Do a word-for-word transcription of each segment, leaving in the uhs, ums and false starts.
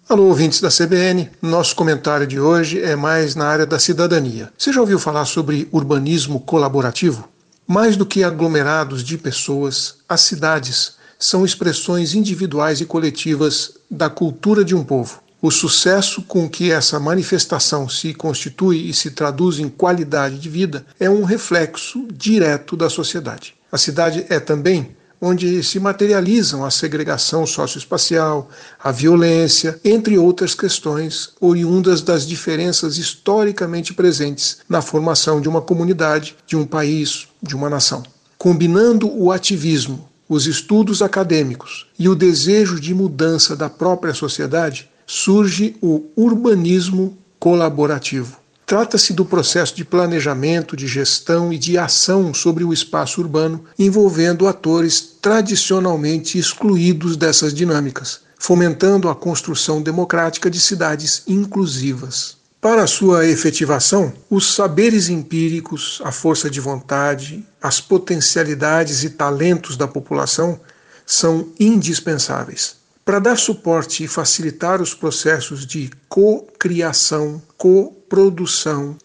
Alô, ouvintes da C B N, nosso comentário de hoje é mais na área da cidadania. Você já ouviu falar sobre urbanismo colaborativo? Mais do que aglomerados de pessoas, as cidades são expressões individuais e coletivas da cultura de um povo. O sucesso com que essa manifestação se constitui e se traduz em qualidade de vida é um reflexo direto da sociedade. A cidade é também onde se materializam a segregação socioespacial, a violência, entre outras questões oriundas das diferenças historicamente presentes na formação de uma comunidade, de um país, de uma nação. Combinando o ativismo, os estudos acadêmicos e o desejo de mudança da própria sociedade, surge o urbanismo colaborativo. Trata-se do processo de planejamento, de gestão e de ação sobre o espaço urbano, envolvendo atores tradicionalmente excluídos dessas dinâmicas, fomentando a construção democrática de cidades inclusivas. Para sua efetivação, os saberes empíricos, a força de vontade, as potencialidades e talentos da população são indispensáveis. Para dar suporte e facilitar os processos de cocriação, coprodução,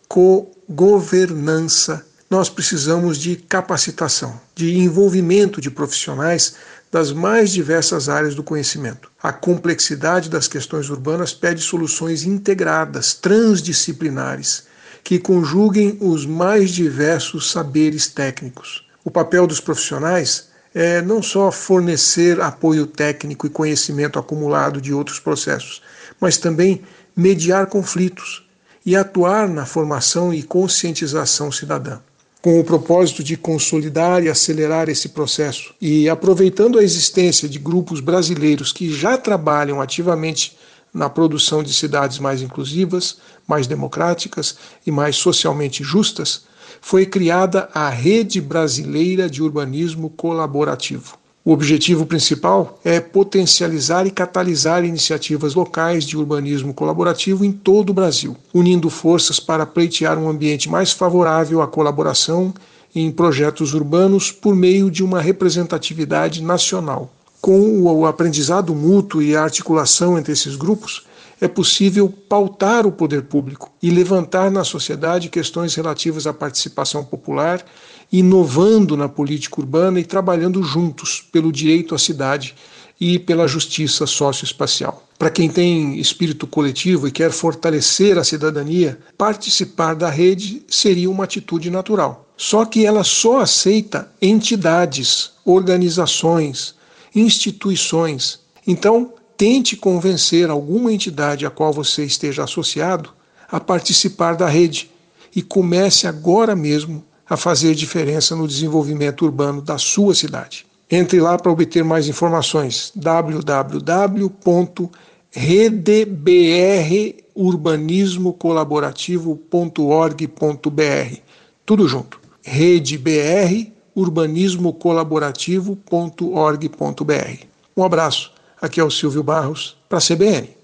cogovernança, nós precisamos de capacitação, de envolvimento de profissionais das mais diversas áreas do conhecimento. A complexidade das questões urbanas pede soluções integradas, transdisciplinares, que conjuguem os mais diversos saberes técnicos. O papel dos profissionais é não só fornecer apoio técnico e conhecimento acumulado de outros processos, mas também mediar conflitos e atuar na formação e conscientização cidadã. Com o propósito de consolidar e acelerar esse processo e aproveitando a existência de grupos brasileiros que já trabalham ativamente na produção de cidades mais inclusivas, mais democráticas e mais socialmente justas, foi criada a Rede Brasileira de Urbanismo Colaborativo. O objetivo principal é potencializar e catalisar iniciativas locais de urbanismo colaborativo em todo o Brasil, unindo forças para pleitear um ambiente mais favorável à colaboração em projetos urbanos por meio de uma representatividade nacional. Com o aprendizado mútuo e a articulação entre esses grupos, é possível pautar o poder público e levantar na sociedade questões relativas à participação popular, inovando na política urbana e trabalhando juntos pelo direito à cidade e pela justiça socioespacial. Para quem tem espírito coletivo e quer fortalecer a cidadania, participar da rede seria uma atitude natural. Só que ela só aceita entidades, organizações, instituições. Então, tente convencer alguma entidade a qual você esteja associado a participar da rede e comece agora mesmo a fazer diferença no desenvolvimento urbano da sua cidade. Entre lá para obter mais informações, w w w ponto rede b r urbanismo colaborativo ponto org ponto b r. Tudo junto. rede b r urbanismo colaborativo ponto org ponto b r. Um abraço. Aqui é o Silvio Barros, para a C B N.